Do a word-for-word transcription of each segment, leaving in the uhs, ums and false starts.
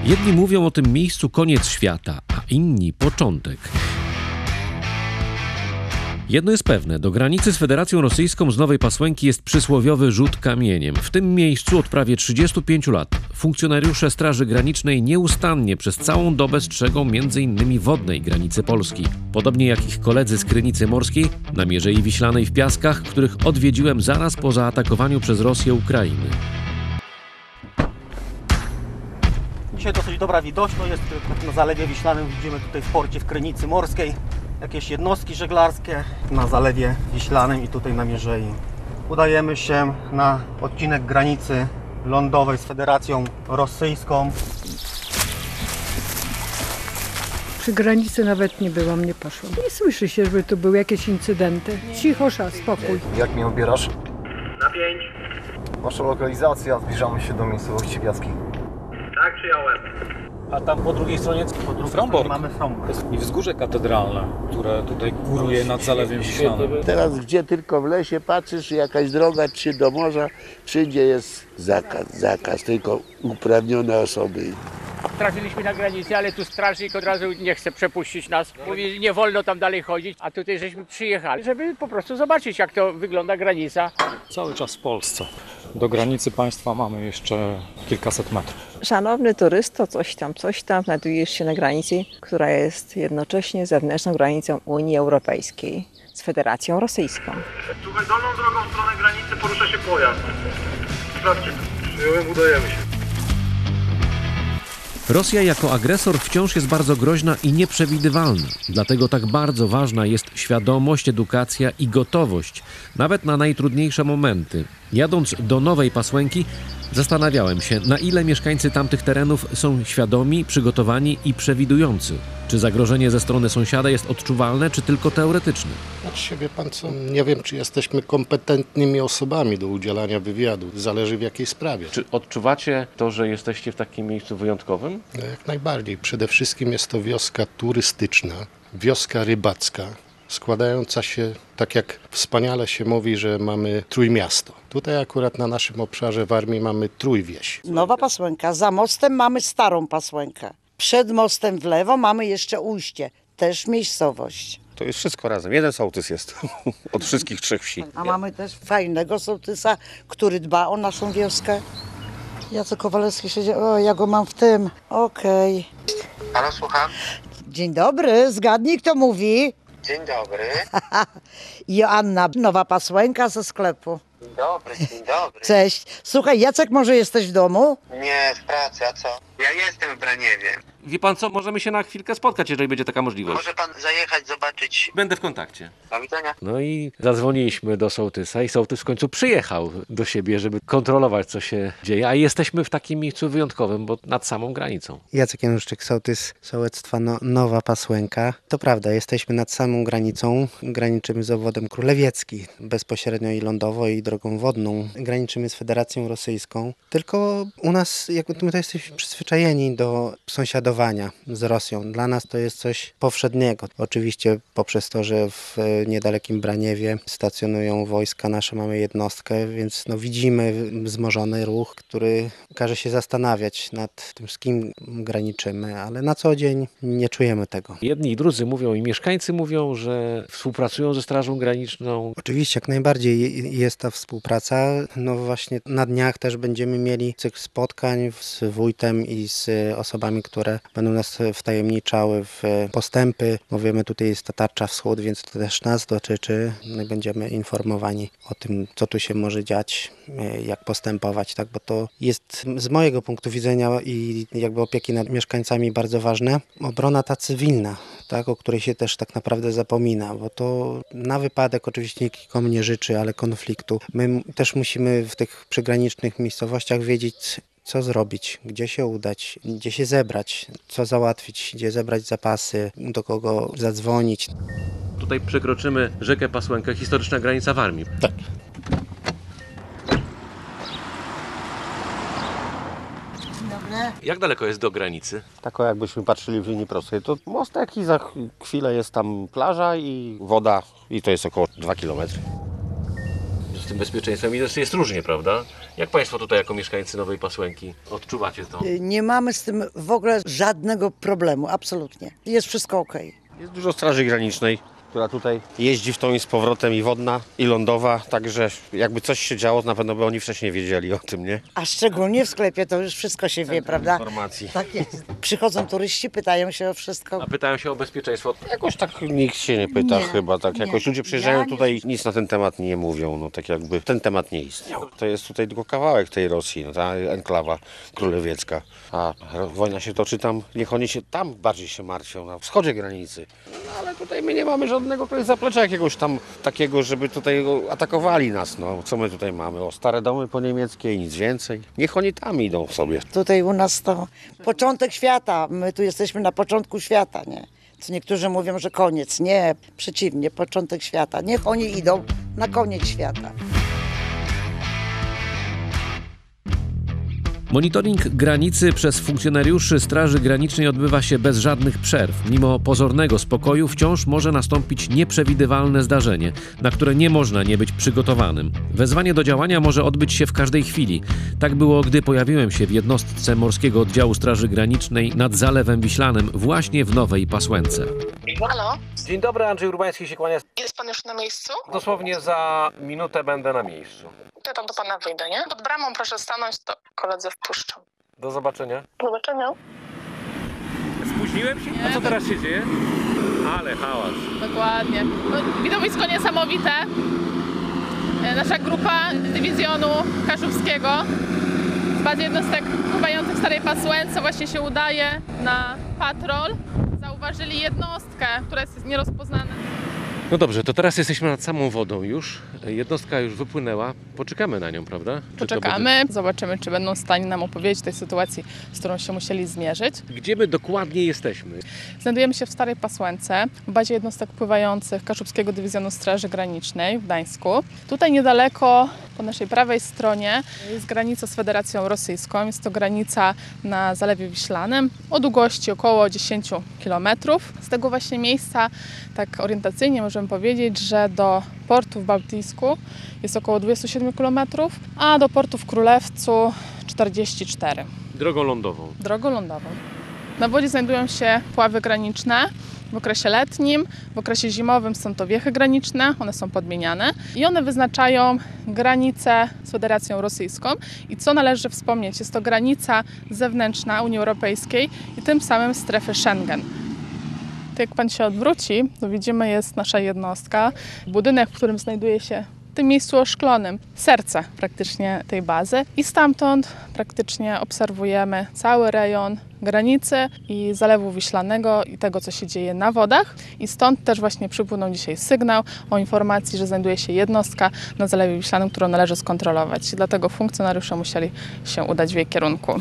Jedni mówią o tym miejscu koniec świata, a inni początek. Jedno jest pewne, do granicy z Federacją Rosyjską z Nowej Pasłęki jest przysłowiowy rzut kamieniem. W tym miejscu od prawie trzydziestu pięciu lat funkcjonariusze Straży Granicznej nieustannie przez całą dobę strzegą między innymi wodnej granicy Polski. Podobnie jak ich koledzy z Krynicy Morskiej, na Mierzei Wiślanej w Piaskach, których odwiedziłem zaraz po zaatakowaniu przez Rosję Ukrainy. Dzisiaj dosyć dobra widoczność jest na Zalewie Wiślanym, widzimy tutaj w porcie w Krynicy Morskiej jakieś jednostki żeglarskie na Zalewie Wiślanym i tutaj na Mierzei. Udajemy się na odcinek granicy lądowej z Federacją Rosyjską. Przy granicy nawet nie byłam, nie poszłam. Nie słyszy się, żeby tu były jakieś incydenty. Cichosza, spokój. Jak mnie obierasz? Na pięć. Wasza lokalizacja, zbliżamy się do miejscowości Piaski. Tak, przyjąłem. A tam po drugiej stronie Po drugiej Frombork mamy Frombork. i wzgórze katedralne, które tutaj góruje nad Zalewem Wiślanym. Teraz gdzie tylko w lesie patrzysz, jakaś droga, czy do morza, wszędzie jest zakaz, zakaz, tylko uprawnione osoby. Trafiliśmy na granicę, ale tu strażnik od razu nie chce przepuścić nas. Mówi, nie wolno tam dalej chodzić, a tutaj żeśmy przyjechali, żeby po prostu zobaczyć, jak to wygląda granica. Cały czas w Polsce. Do granicy państwa mamy jeszcze kilkaset metrów. Szanowny turysto, coś tam, coś tam, znajdujesz się na granicy, która jest jednocześnie zewnętrzną granicą Unii Europejskiej z Federacją Rosyjską. Słuchaj, dolną drogą w stronę granicy porusza się pojazd. Sprawdźcie to. Przyjąłem, udajemy się. Rosja jako agresor wciąż jest bardzo groźna i nieprzewidywalna. Dlatego tak bardzo ważna jest świadomość, edukacja i gotowość, nawet na najtrudniejsze momenty. Jadąc do Nowej Pasłęki, zastanawiałem się, na ile mieszkańcy tamtych terenów są świadomi, przygotowani i przewidujący. Czy zagrożenie ze strony sąsiada jest odczuwalne, czy tylko teoretyczne? Znaczy się, wie pan co, nie wiem, czy jesteśmy kompetentnymi osobami do udzielania wywiadu. Zależy w jakiej sprawie. Czy odczuwacie to, że jesteście w takim miejscu wyjątkowym? No, jak najbardziej. Przede wszystkim jest to wioska turystyczna, wioska rybacka, składająca się, tak jak wspaniale się mówi, że mamy trójmiasto. Tutaj akurat na naszym obszarze Warmii mamy trójwieś. Nowa Pasłęka, za mostem mamy Starą Pasłękę. Przed mostem w lewo mamy jeszcze Ujście, też miejscowość. To jest wszystko razem, jeden sołtys jest od wszystkich trzech wsi. A mamy też fajnego sołtysa, który dba o naszą wioskę. Jacek Kowalewski siedzi, o ja go mam w tym, okej. Okay. Halo, słucham? Dzień dobry, zgadnij kto mówi. Dzień dobry. Joanna, Nowa Pasłęka ze sklepu. Dzień dobry, dzień dobry. Cześć. Słuchaj, Jacek, może jesteś w domu? Nie, w pracy, a co? Ja jestem w Braniewie. Wie pan co, możemy się na chwilkę spotkać, jeżeli będzie taka możliwość. Może pan zajechać, zobaczyć. Będę w kontakcie. Do widzenia. No i zadzwoniliśmy do sołtysa i sołtys w końcu przyjechał do siebie, żeby kontrolować, co się dzieje. A jesteśmy w takim miejscu wyjątkowym, bo nad samą granicą. Jacek Januszczyk, sołtys sołectwa no, Nowa Pasłęka. To prawda, jesteśmy nad samą granicą. Graniczymy z obwodem Królewiecki, bezpośrednio i lądowo, i drogą wodną. Graniczymy z Federacją Rosyjską. Tylko u nas, jakby my to jesteśmy przyzwyczajeni do sąsiadowania z Rosją. Dla nas to jest coś powszedniego. Oczywiście poprzez to, że w niedalekim Braniewie stacjonują wojska nasze, mamy jednostkę, więc no widzimy wzmożony ruch, który każe się zastanawiać nad tym, z kim graniczymy, ale na co dzień nie czujemy tego. Jedni i drudzy mówią i mieszkańcy mówią, że współpracują ze Strażą Graniczną. Oczywiście, jak najbardziej jest ta współpraca. No właśnie na dniach też będziemy mieli cykl spotkań z wójtem i z osobami, które będą nas wtajemniczały w postępy. Mówimy, tutaj jest ta tarcza wschód, więc to też nas dotyczy. My będziemy informowani o tym, co tu się może dziać, jak postępować, tak? Bo to jest z mojego punktu widzenia i jakby opieki nad mieszkańcami bardzo ważne. Obrona ta cywilna, tak? O której się też tak naprawdę zapomina, bo to na wypadek oczywiście nikt nikomu nie życzy, ale konfliktu. My też musimy w tych przygranicznych miejscowościach wiedzieć, co zrobić, gdzie się udać, gdzie się zebrać, co załatwić, gdzie zebrać zapasy, do kogo zadzwonić. Tutaj przekroczymy rzekę Pasłękę, historyczna granica Warmii. Tak. Jak daleko jest do granicy? Tak jakbyśmy patrzyli w linii prostej, to mostek i za chwilę jest tam plaża i woda i to jest około dwa kilometry. Z tym bezpieczeństwem jest różnie, prawda? Jak Państwo tutaj jako mieszkańcy Nowej Pasłęki odczuwacie to? Nie mamy z tym w ogóle żadnego problemu, absolutnie. Jest wszystko okej. Jest dużo straży granicznej, która tutaj jeździ w tą i z powrotem, i wodna, i lądowa, także jakby coś się działo, na pewno by oni wcześniej wiedzieli o tym, nie? A szczególnie w sklepie to już wszystko się wie, prawda? Informacji. Tak jest. Przychodzą turyści, pytają się o wszystko. A pytają się o bezpieczeństwo. Jakoś tak nikt się nie pyta Nie, chyba, tak nie. jakoś ludzie przyjeżdżają Ja nie tutaj, nic na ten temat nie mówią, no tak jakby ten temat nie istniał. To jest tutaj tylko kawałek tej Rosji, no, ta enklawa królewiecka, a wojna się toczy tam, niech oni się tam bardziej się martwią, na wschodzie granicy. No ale tutaj my nie mamy żadnego tutaj zaplecza jakiegoś tam takiego, żeby tutaj atakowali nas, no co my tutaj mamy, o stare domy po niemieckie i nic więcej. Niech oni tam idą sobie. Tutaj u nas to początek świata, my tu jesteśmy na początku świata, nie? Co niektórzy mówią, że koniec, nie, przeciwnie, początek świata. Niech oni idą na koniec świata. Monitoring granicy przez funkcjonariuszy Straży Granicznej odbywa się bez żadnych przerw. Mimo pozornego spokoju wciąż może nastąpić nieprzewidywalne zdarzenie, na które nie można nie być przygotowanym. Wezwanie do działania może odbyć się w każdej chwili. Tak było, gdy pojawiłem się w jednostce Morskiego Oddziału Straży Granicznej nad Zalewem Wiślanym, właśnie w Nowej Pasłęce. Halo? Dzień dobry, Andrzej Urbański się kłania. Jest pan już na miejscu? Dosłownie za minutę będę na miejscu. To ja tam do pana wyjdę, nie? Pod bramą proszę stanąć, to koledzy wpuszczą. Do zobaczenia. Do zobaczenia. Spóźniłem się? A co teraz się dzieje? Ale hałas. Dokładnie. No, widowisko niesamowite. Nasza grupa dywizjonu kaszubskiego z bazy jednostek pływających w Starej Pasłęce właśnie się udaje na patrol. Zauważyli jednostkę, która jest nierozpoznana. No dobrze, to teraz jesteśmy nad samą wodą już. Jednostka już wypłynęła. Poczekamy na nią, prawda? Czy to Poczekamy, będzie... zobaczymy, czy będą w stanie nam opowiedzieć tej sytuacji, z którą się musieli zmierzyć. Gdzie my dokładnie jesteśmy? Znajdujemy się w Starej Pasłęce, w bazie jednostek pływających Kaszubskiego Dywizjonu Straży Granicznej w Gdańsku. Tutaj niedaleko, po naszej prawej stronie, jest granica z Federacją Rosyjską. Jest to granica na Zalewie Wiślanym o długości około dziesięć kilometrów. Z tego właśnie miejsca, tak orientacyjnie możemy powiedzieć, że do portu w Bałtycku jest około dwadzieścia siedem kilometrów, a do portu w Królewcu czterdzieści cztery. Drogą lądową. Drogą lądową. Na wodzie znajdują się pławy graniczne. W okresie letnim, w okresie zimowym są to wiechy graniczne, one są podmieniane i one wyznaczają granicę z Federacją Rosyjską. I co należy wspomnieć, jest to granica zewnętrzna Unii Europejskiej i tym samym strefy Schengen. To jak pan się odwróci, to widzimy, jest nasza jednostka, budynek, w którym znajduje się w tym miejscu oszklonym serce praktycznie tej bazy i stamtąd praktycznie obserwujemy cały rejon granicy i Zalewu Wiślanego i tego, co się dzieje na wodach. I stąd też właśnie przypłynął dzisiaj sygnał o informacji, że znajduje się jednostka na Zalewie Wiślanym, którą należy skontrolować. Dlatego funkcjonariusze musieli się udać w jej kierunku.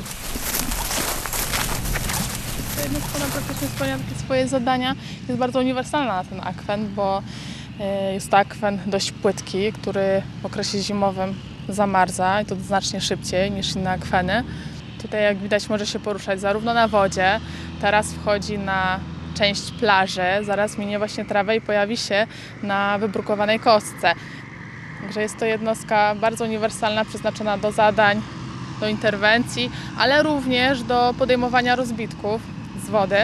Ta jednostka ma praktycznie spełnia takie swoje zadania. Jest bardzo uniwersalna na ten akwen, bo jest to akwen dość płytki, który w okresie zimowym zamarza i to znacznie szybciej niż inne akweny. Tutaj, jak widać, może się poruszać zarówno na wodzie, teraz wchodzi na część plaży, zaraz minie właśnie trawę i pojawi się na wybrukowanej kostce. Także jest to jednostka bardzo uniwersalna, przeznaczona do zadań, do interwencji, ale również do podejmowania rozbitków z wody.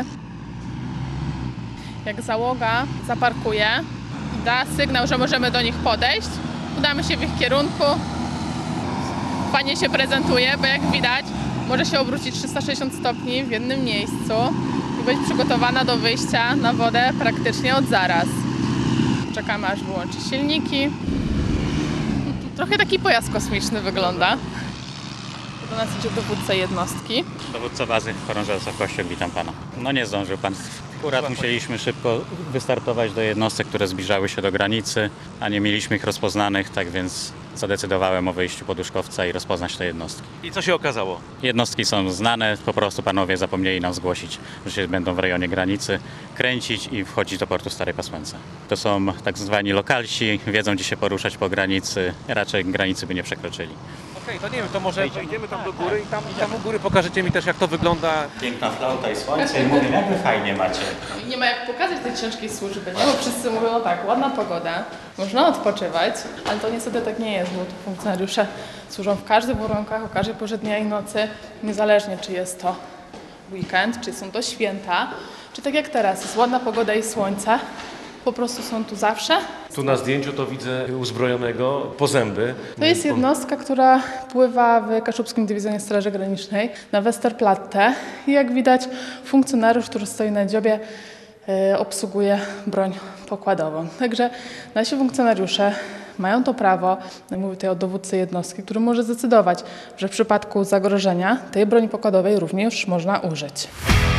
Jak załoga zaparkuje, da sygnał, że możemy do nich podejść, udamy się w ich kierunku. Fajnie się prezentuje, bo jak widać, może się obrócić trzysta sześćdziesiąt stopni w jednym miejscu i być przygotowana do wyjścia na wodę praktycznie od zaraz. Czekamy, aż wyłączy silniki. Trochę taki pojazd kosmiczny wygląda. Do nas idzie dowódca jednostki. Dowódca bazy Chorąża Wysokości, witam pana. No nie zdążył pan. Akurat musieliśmy szybko wystartować do jednostek, które zbliżały się do granicy, a nie mieliśmy ich rozpoznanych, tak więc zadecydowałem o wyjściu poduszkowca i rozpoznać te jednostki. I co się okazało? Jednostki są znane, po prostu panowie zapomnieli nam zgłosić, że się będą w rejonie granicy kręcić i wchodzić do portu Starej Pasłęce. To są tak zwani lokalsi, wiedzą gdzie się poruszać po granicy, raczej granicy by nie przekroczyli. Okej, to nie wiem, to może wejdziemy tam do góry i tam, i tam u góry pokażecie mi też, jak to wygląda. Piękna flauta i słońce i mówię, jak wy fajnie macie. Nie ma jak pokazać tej ciężkiej służby, nie? Bo wszyscy mówią, no tak, ładna pogoda, można odpoczywać, ale to niestety tak nie jest, bo tu funkcjonariusze służą w każdych warunkach, o każdej porze dnia i nocy, niezależnie czy jest to weekend, czy są to święta, czy tak jak teraz, jest ładna pogoda i słońce, po prostu są tu zawsze. Tu na zdjęciu to widzę uzbrojonego po zęby. To jest jednostka, która pływa w Kaszubskim Dywizjonie Straży Granicznej na Westerplatte i jak widać funkcjonariusz, który stoi na dziobie, yy, obsługuje broń pokładową. Także nasi funkcjonariusze mają to prawo, mówię tutaj o dowódcy jednostki, który może zdecydować, że w przypadku zagrożenia tej broni pokładowej również można użyć.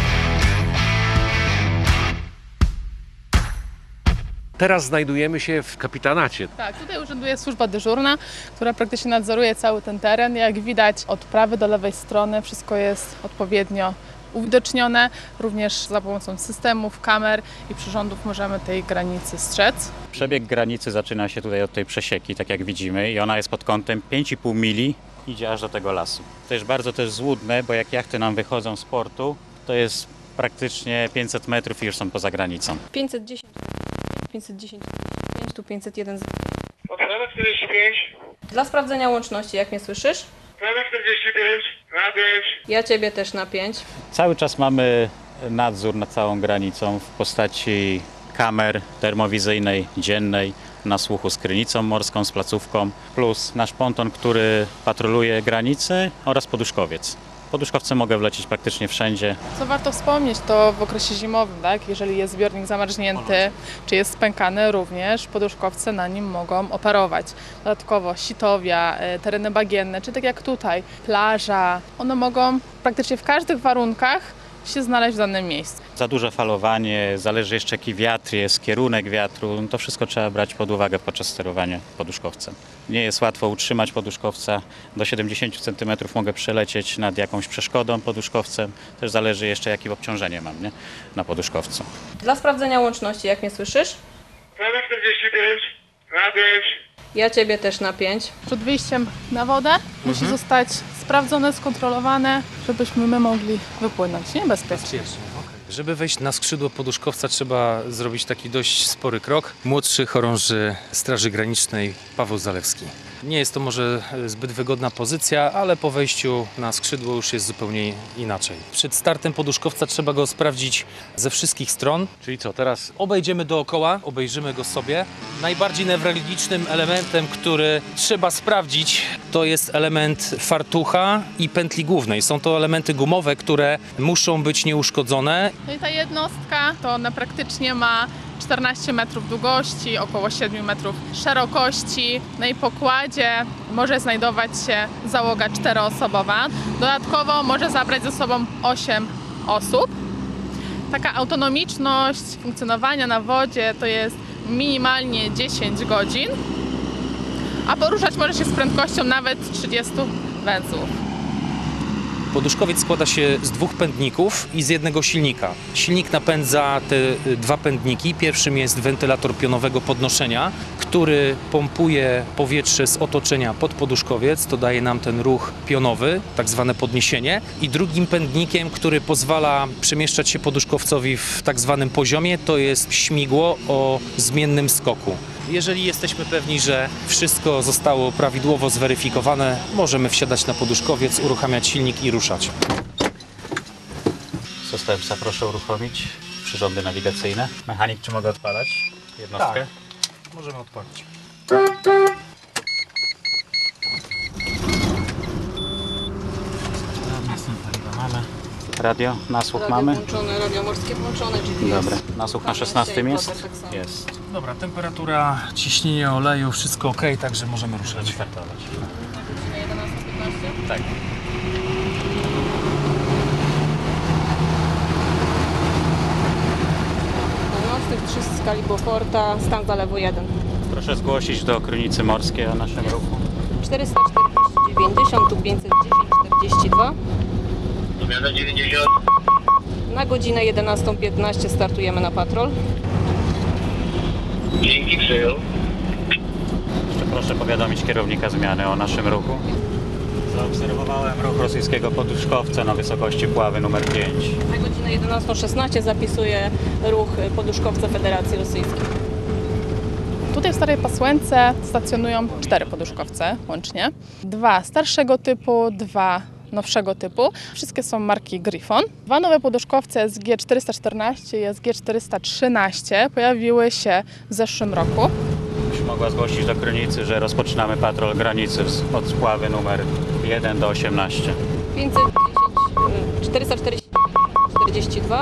Teraz znajdujemy się w kapitanacie. Tak, tutaj urzęduje służba dyżurna, która praktycznie nadzoruje cały ten teren. Jak widać od prawej do lewej strony wszystko jest odpowiednio uwidocznione. Również za pomocą systemów, kamer i przyrządów możemy tej granicy strzec. Przebieg granicy zaczyna się tutaj od tej przesieki, tak jak widzimy, i ona jest pod kątem pięć i pół mili, idzie aż do tego lasu. To jest bardzo też złudne, bo jak jachty nam wychodzą z portu, to jest praktycznie pięćset metrów i już są poza granicą. pięćset dziesięć, pięćset dziesięć, tu pięćset jeden. Ocena czterdzieści pięć. Dla sprawdzenia łączności, jak mnie słyszysz? Ocena czterdzieści pięć. Na pięć. Ja ciebie też na pięć. Cały czas mamy nadzór nad całą granicą w postaci kamer termowizyjnej, dziennej, na słuchu z krynicą morską, z placówką, plus nasz ponton, który patroluje granice oraz poduszkowiec. Poduszkowce mogę wlecieć praktycznie wszędzie. Co warto wspomnieć, to w okresie zimowym, tak? Jeżeli jest zbiornik zamarznięty, czy jest spękany, również poduszkowce na nim mogą operować. Dodatkowo sitowia, tereny bagienne, czy tak jak tutaj, plaża, one mogą praktycznie w każdych warunkach się znaleźć w danym miejscu. Za duże falowanie, zależy jeszcze jaki wiatr jest, kierunek wiatru, no to wszystko trzeba brać pod uwagę podczas sterowania poduszkowcem. Nie jest łatwo utrzymać poduszkowca, do siedemdziesiąt centymetrów mogę przelecieć nad jakąś przeszkodą poduszkowcem, też zależy jeszcze jakie obciążenie mam, nie? Na poduszkowcu. Dla sprawdzenia łączności, jak mnie słyszysz? Ocena czterdzieści pięć. Na pięć. Ja ciebie też na pięć. Przed wyjściem na wodę musi zostać sprawdzone, skontrolowane, żebyśmy my mogli wypłynąć niebezpiecznie. Żeby wejść na skrzydło poduszkowca, trzeba zrobić taki dość spory krok. Młodszy chorąży Straży Granicznej Paweł Zalewski. Nie jest to może zbyt wygodna pozycja, ale po wejściu na skrzydło już jest zupełnie inaczej. Przed startem poduszkowca trzeba go sprawdzić ze wszystkich stron. Czyli co, teraz obejdziemy dookoła, obejrzymy go sobie. Najbardziej newralgicznym elementem, który trzeba sprawdzić, to jest element fartucha i pętli głównej. Są to elementy gumowe, które muszą być nieuszkodzone. No i ta jednostka to ona praktycznie ma czternaście metrów długości, około siedem metrów szerokości. Na jej pokładzie może znajdować się załoga czteroosobowa. Dodatkowo może zabrać ze sobą osiem osób. Taka autonomiczność funkcjonowania na wodzie to jest minimalnie dziesięć godzin, a poruszać może się z prędkością nawet trzydzieści węzłów. Poduszkowiec składa się z dwóch pędników i z jednego silnika. Silnik napędza te dwa pędniki. Pierwszym jest wentylator pionowego podnoszenia, który pompuje powietrze z otoczenia pod poduszkowiec. To daje nam ten ruch pionowy, tak zwane podniesienie. I drugim pędnikiem, który pozwala przemieszczać się poduszkowcowi w tak zwanym poziomie, to jest śmigło o zmiennym skoku. Jeżeli jesteśmy pewni, że wszystko zostało prawidłowo zweryfikowane, możemy wsiadać na poduszkowiec, uruchamiać silnik i ruszać. System psa proszę uruchomić, przyrządy nawigacyjne. Mechanik, czy mogę odpalać jednostkę? Tak, możemy odpalić. Mamy. Radio, nasłuch Radio mamy? włączone, radio morskie włączone, G P S. Dobra, nasłuch na szesnastym jest? Jest. Dobra, temperatura, ciśnienie oleju, wszystko ok, także możemy ruszać. Wystartować. jedenaście piętnaście? Tak. Nocnych trzy z skali Beauforta, stan zalewu jeden. Proszę zgłosić do Krynicy Morskiej o naszym ruchu. czterysta czterdzieści dziewięćdziesiąt, tu pięćset dziesięć czterdzieści dwa. Zmiana dziewięćdziesiąt. Na godzinę jedenastą piętnaście startujemy na patrol. Dzięki, przyjął. Jeszcze proszę powiadomić kierownika zmiany o naszym ruchu. Zaobserwowałem ruch rosyjskiego poduszkowca na wysokości Puławy numer pięć. Na godzinę jedenastą szesnaście zapisuje ruch poduszkowca Federacji Rosyjskiej. Tutaj w Starej Pasłęce stacjonują cztery poduszkowce łącznie. Dwa starszego typu, dwa nowszego typu. Wszystkie są marki Gryfon. Dwa nowe poduszkowce S G czterysta czternaście i S G czterysta trzynaście pojawiły się w zeszłym roku. Już mogła zgłosić do Krynicy, że rozpoczynamy patrol granicy od Puławy numer jeden do osiemnaście. pięćset dziesięć, czterysta czterdzieści dwa.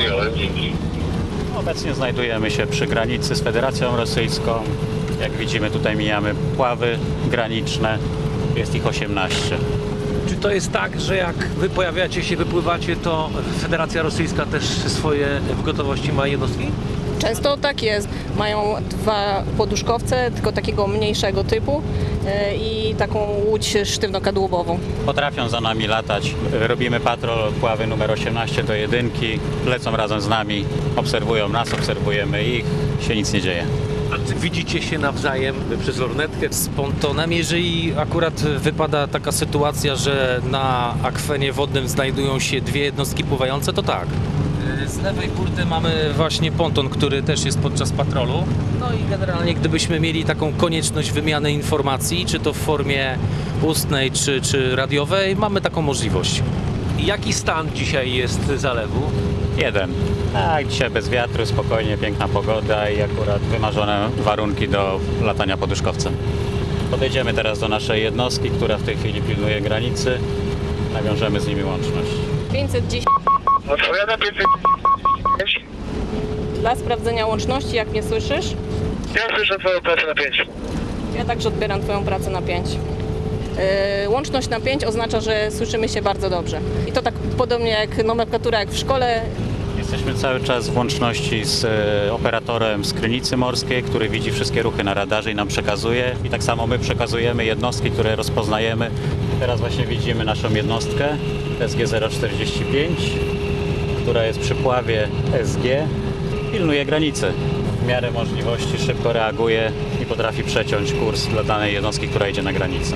Obecnie znajdujemy się przy granicy z Federacją Rosyjską. Jak widzimy, tutaj mijamy Puławy graniczne. Jest ich osiemnaście. Czy to jest tak, że jak wy pojawiacie się, wypływacie, to Federacja Rosyjska też swoje w gotowości ma jednostki? Często tak jest. Mają dwa poduszkowce, tylko takiego mniejszego typu e, i taką łódź sztywnokadłubową. Potrafią za nami latać. Robimy patrol od Puławy numer osiemnaście do jedynki. Lecą razem z nami, obserwują nas, obserwujemy ich. Się nic nie dzieje. A czy widzicie się nawzajem przez lornetkę? Z pontonem, jeżeli akurat wypada taka sytuacja, że na akwenie wodnym znajdują się dwie jednostki pływające, to tak. Z lewej burty mamy właśnie ponton, który też jest podczas patrolu. No i generalnie gdybyśmy mieli taką konieczność wymiany informacji, czy to w formie ustnej, czy, czy radiowej, mamy taką możliwość. Jaki stan dzisiaj jest zalewu? Jeden. Tak, dzisiaj bez wiatru, spokojnie, piękna pogoda i akurat wymarzone warunki do latania poduszkowcem. Podejdziemy teraz do naszej jednostki, która w tej chwili pilnuje granicy. Nawiążemy z nimi łączność. pięćset dziesięć. Odpowiada pięćset dziesięć. Dla sprawdzenia łączności, jak mnie słyszysz? Ja słyszę twoją pracę na pięć. Ja także odbieram twoją pracę na pięć. Yy, łączność na pięć oznacza, że słyszymy się bardzo dobrze. I to tak podobnie jak nomenklatura jak w szkole. Jesteśmy cały czas w łączności z e, operatorem z Krynicy Morskiej, który widzi wszystkie ruchy na radarze i nam przekazuje. I tak samo my przekazujemy jednostki, które rozpoznajemy. Teraz właśnie widzimy naszą jednostkę S G zero czterdzieści pięć, która jest przy Puławie S G. Pilnuje granicy. W miarę możliwości szybko reaguje i potrafi przeciąć kurs dla danej jednostki, która idzie na granicę.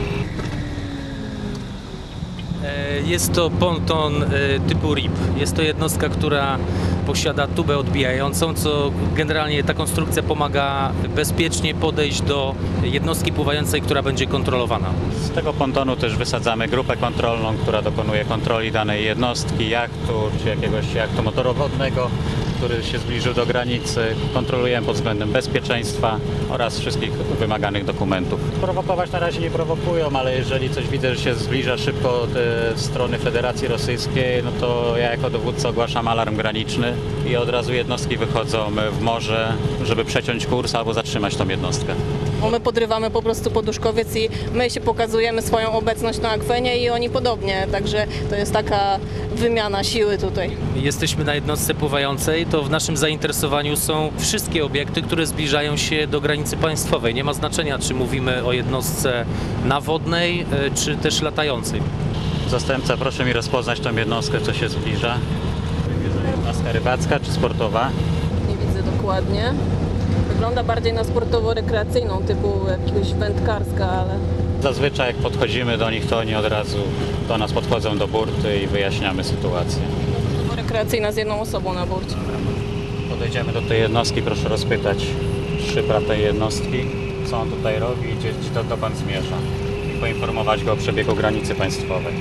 Jest to ponton typu R I P. Jest to jednostka, która posiada tubę odbijającą, co generalnie ta konstrukcja pomaga bezpiecznie podejść do jednostki pływającej, która będzie kontrolowana. Z tego pontonu też wysadzamy grupę kontrolną, która dokonuje kontroli danej jednostki, jachtu czy jakiegoś jachtu motorowodnego, który się zbliżył do granicy. Kontrolujemy pod względem bezpieczeństwa oraz wszystkich wymaganych dokumentów. Prowokować na razie nie prowokują, ale jeżeli coś widzę, że się zbliża szybko od e, strony Federacji Rosyjskiej, no to ja jako dowódca ogłaszam alarm graniczny i od razu jednostki wychodzą w morze, żeby przeciąć kurs albo zatrzymać tą jednostkę. Bo my podrywamy po prostu poduszkowiec i my się pokazujemy swoją obecność na akwenie i oni podobnie, także to jest taka wymiana siły tutaj. Jesteśmy na jednostce pływającej, to w naszym zainteresowaniu są wszystkie obiekty, które zbliżają się do granicy państwowej. Nie ma znaczenia, czy mówimy o jednostce nawodnej, czy też latającej. Zastępca, proszę mi rozpoznać tą jednostkę, co się zbliża. Jednostka rybacka czy sportowa? Nie widzę dokładnie. Wygląda bardziej na sportowo-rekreacyjną, typu jakiegoś wędkarska, ale... Zazwyczaj jak podchodzimy do nich, to oni od razu do nas podchodzą do burty i wyjaśniamy sytuację. Rekreacyjna z jedną osobą na burcie. Podejdziemy do tej jednostki, proszę rozpytać szyfra tej jednostki, co on tutaj robi i gdzie, gdzie dokąd zmierza. I poinformować go o przebiegu granicy państwowej.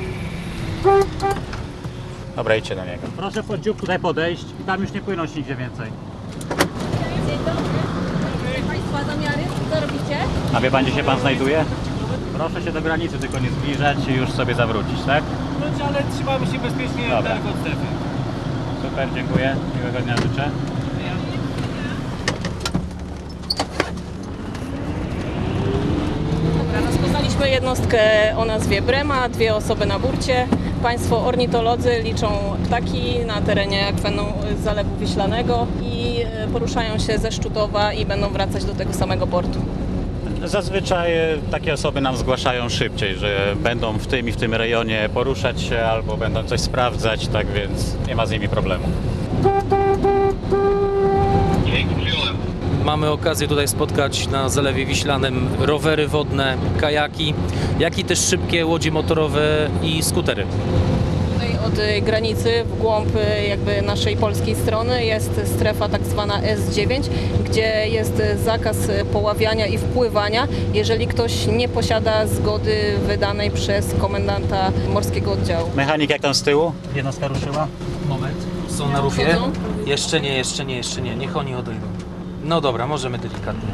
Dobra, idźcie do niego. Proszę pod dziób tutaj podejść i tam już nie płynąć nigdzie więcej. Dzień dobry. Państwa zamiary? Co robicie? A wie pan, gdzie się pan znajduje? Proszę się do granicy tylko nie zbliżać i już sobie zawrócić, tak? Wróć, ale trzymamy się bezpiecznie daleko od strefy. Super, dziękuję. Miłego dnia życzę. Dobra, rozpoznaliśmy jednostkę o nazwie Brema, dwie osoby na burcie. Państwo ornitolodzy liczą ptaki na terenie akwenu Zalewu Wiślanego i poruszają się ze Szczutowa i będą wracać do tego samego portu. Zazwyczaj takie osoby nam zgłaszają szybciej, że będą w tym i w tym rejonie poruszać się albo będą coś sprawdzać, tak więc nie ma z nimi problemu. Mamy okazję tutaj spotkać na Zalewie Wiślanym rowery wodne, kajaki, jak i też szybkie łodzie motorowe i skutery. Tutaj od granicy w głąb jakby naszej polskiej strony jest strefa tak zwana S dziewięć, gdzie jest zakaz poławiania i wpływania, jeżeli ktoś nie posiada zgody wydanej przez komendanta morskiego oddziału. Mechanik jak tam z tyłu? Jednostka ruszyła? Moment. Są na rufie? Jeszcze nie, jeszcze nie, jeszcze nie. Niech oni odejdą. No dobra, możemy delikatnie.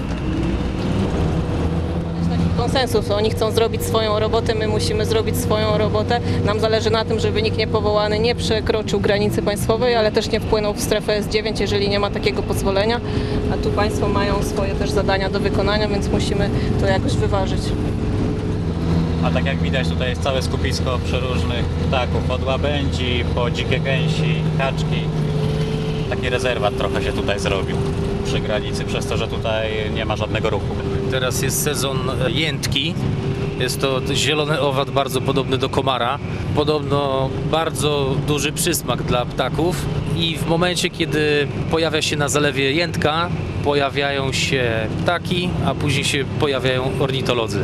Konsensus. Oni chcą zrobić swoją robotę, my musimy zrobić swoją robotę. Nam zależy na tym, żeby nikt niepowołany nie przekroczył granicy państwowej, ale też nie wpłynął w strefę S dziewięć, jeżeli nie ma takiego pozwolenia. A tu państwo mają swoje też zadania do wykonania, więc musimy to jakoś wyważyć. A tak jak widać, tutaj jest całe skupisko przeróżnych ptaków, od łabędzi po dzikie gęsi, kaczki. Taki rezerwat trochę się tutaj zrobił przy granicy, przez to, że tutaj nie ma żadnego ruchu. Teraz jest sezon jętki. Jest to zielony owad bardzo podobny do komara. Podobno bardzo duży przysmak dla ptaków i w momencie, kiedy pojawia się na zalewie jętka, pojawiają się ptaki, a później się pojawiają ornitolodzy.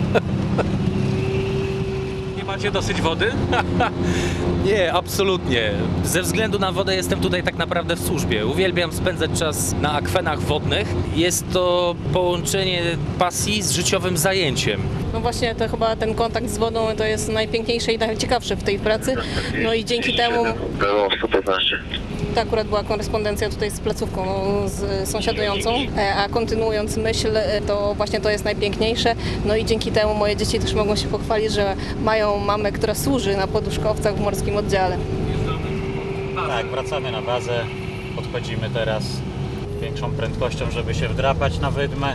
Macie dosyć wody? Nie, absolutnie. Ze względu na wodę jestem tutaj tak naprawdę w służbie. Uwielbiam spędzać czas na akwenach wodnych. Jest to połączenie pasji z życiowym zajęciem. No właśnie, to chyba ten kontakt z wodą to jest najpiękniejsze i najciekawsze w tej pracy. No i dzięki temu... To akurat była korespondencja tutaj z placówką z sąsiadującą, a kontynuując myśl, to właśnie to jest najpiękniejsze. No i dzięki temu moje dzieci też mogą się pochwalić, że mają mamę, która służy na poduszkowcach w morskim oddziale. Tak, wracamy na bazę, podchodzimy teraz większą prędkością, żeby się wdrapać na wydmę.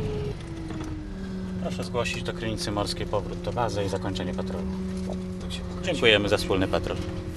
Proszę zgłosić do Krynicy Morskiej powrót do bazy i zakończenie patrolu. Dziękujemy za wspólny patrol.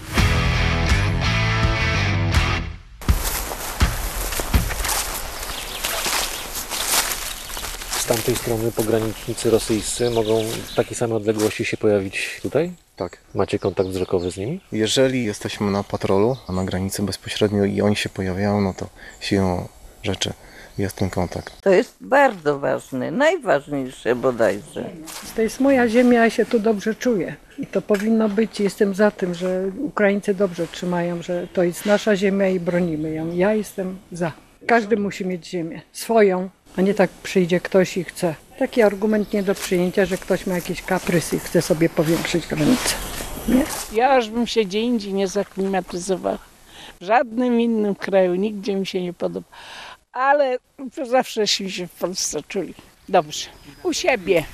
Z tamtej strony pogranicznicy rosyjscy mogą w takiej samej odległości się pojawić tutaj? Tak. Macie kontakt wzrokowy z nimi? Jeżeli jesteśmy na patrolu, a na granicy bezpośrednio i oni się pojawiają, no to siłą rzeczy jest ten kontakt. To jest bardzo ważne, najważniejsze bodajże. To jest moja ziemia, ja się tu dobrze czuję. I to powinno być, jestem za tym, że Ukraińcy dobrze trzymają, że to jest nasza ziemia i bronimy ją. Ja jestem za. Każdy musi mieć ziemię swoją, a nie tak przyjdzie ktoś i chce. Taki argument nie do przyjęcia, że ktoś ma jakieś kaprysy i chce sobie powiększyć granicę. Nie? Ja już bym się gdzie indziej nie zaklimatyzowała. W żadnym innym kraju, nigdzie mi się nie podoba. Ale zawsześmy się w Polsce czuli dobrze. U siebie.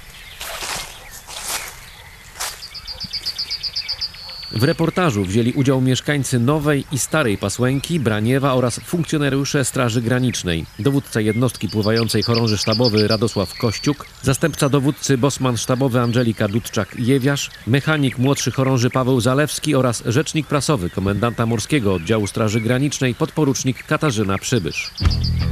W reportażu wzięli udział mieszkańcy Nowej i Starej Pasłęki, Braniewa oraz funkcjonariusze Straży Granicznej. Dowódca jednostki pływającej chorąży sztabowy Radosław Kościuk, zastępca dowódcy bosman sztabowy Angelika Dudczak-Jewiasz, mechanik młodszy chorąży Paweł Zalewski oraz rzecznik prasowy komendanta Morskiego Oddziału Straży Granicznej podporucznik Katarzyna Przybysz.